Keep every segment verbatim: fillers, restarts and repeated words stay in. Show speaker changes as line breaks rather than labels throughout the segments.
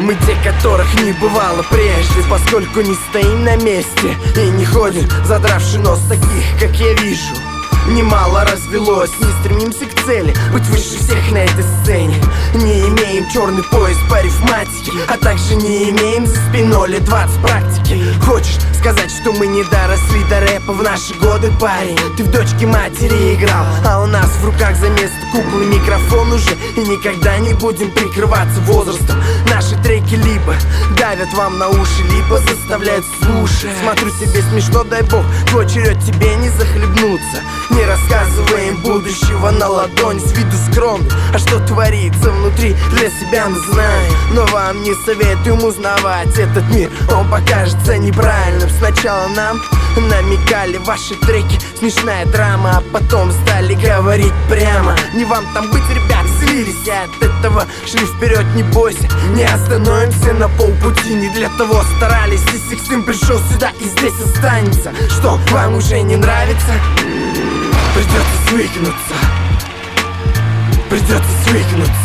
Мы те, которых не бывало прежде, поскольку не стоим на месте и не ходим, задравший нос. Таких, как я вижу, немало развелось. Не стремимся к цели, быть выше всех на этой сцене. Не имеем черный пояс по арифматике, а также не имеем за спиной лет двадцать практики. Хочешь сказать, что мы не доросли до рэпа в наши годы, парень? Ты в дочке матери играл, а у нас в руках за место куклы микрофон уже. И никогда не будем прикрываться возрастом. Наши треки либо давят вам на уши, либо заставляют слушать. Смотрю, тебе смешно, дай бог, твой черед тебе не захлебнуться. Не рассказываем будущего на ладонь, с виду скромный. А что творится внутри, для себя мы знаем. Но вам не советуем узнавать этот мир, он покажется неправильным. Сначала нам намекали ваши треки, смешная драма, а потом стали говорить прямо. Не вам там быть, ребят, слились, и от этого шли вперед, не бойся. Не остановимся на полпути, не для того старались. И Сикстин пришел сюда и здесь останется. Что, вам уже не нравится? Придется свыкнуться. Придется свыкнуться.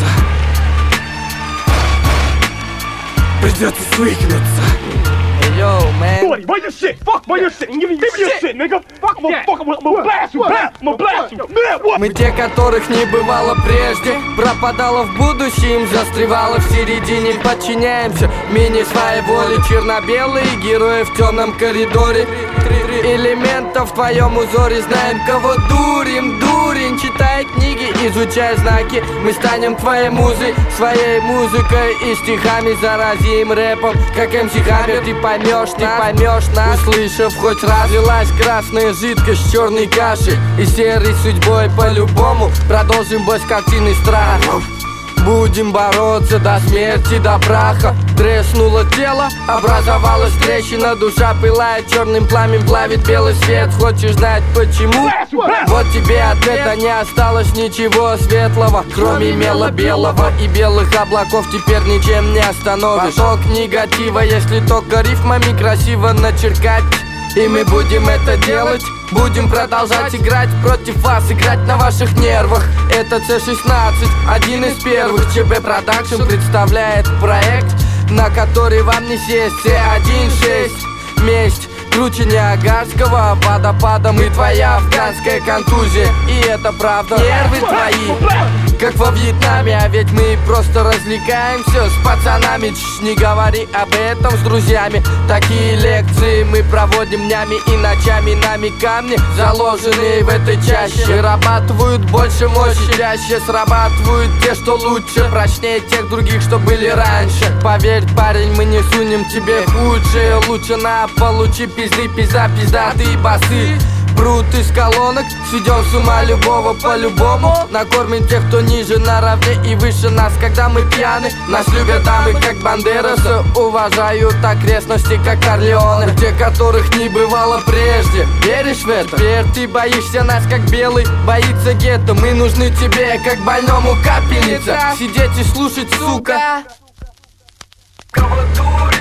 Придется свыкнуться.
Yo, man.
Boy, why your shit? Fuck, why your shit? Give me your shit, nigga. Fuck, motherfucker, I'm gonna blast you, man. I'm gonna blast you, man. What?
Мы те, которых не бывало прежде, пропадало в будущем, застревало в середине. Подчиняемся мини своей воли, черно-белые герои в темном коридоре. Элементов в твоем узоре, знаем, кого дурим, дурень. Читай книги, изучай знаки, мы станем твоей музой, своей музыкой и стихами заразим рэпом, как эм си Хаммер. Ты поймешь, ты поймешь нас, услышав хоть раз. Лилась красная жидкость черной каши и серой судьбой по-любому продолжим бой с картиной страх. Будем бороться до смерти, до праха. Треснуло тело, образовалась трещина. Душа пылает черным пламенем, плавит белый свет. Хочешь знать почему? Вот тебе ответа, не осталось ничего светлого, кроме мела белого и белых облаков. Теперь ничем не остановишь поток негатива, если только рифмами красиво начеркать. И мы будем это делать. Будем продолжать играть против вас, играть на ваших нервах. Это Цэ шестнадцать, один из первых. ЧБ Продакшн представляет проект, на который вам не сесть. Цэ один шесть, месть круче Ниагарского водопада. Мы твоя афганская контузия, и это правда. Нервы твои, как во Вьетнаме, а ведь мы просто развлекаемся с пацанами. Чш, не говори об этом с друзьями. Такие лекции мы проводим днями и ночами. Нами камни, заложенные в этой чаще, вырабатывают больше мощи. Чаще срабатывают те, что лучше, прочнее тех других, что были раньше. Поверь, парень, мы не сунем тебе худшее. Лучше на получи пизды, пизда, пиздатые басы. Брут из колонок, сведем с ума любого по-любому. Накормим тех, кто ниже, наравне и выше нас, когда мы пьяны. Нас любят дамы, как Бандерасы, уважают окрестности, как Корлеоне. Те, которых не бывало прежде. Веришь в это? Верь, ты боишься нас, как белый боится гетто. Мы нужны тебе, как больному капельница. Сидеть и слушать, сука. Кого дури?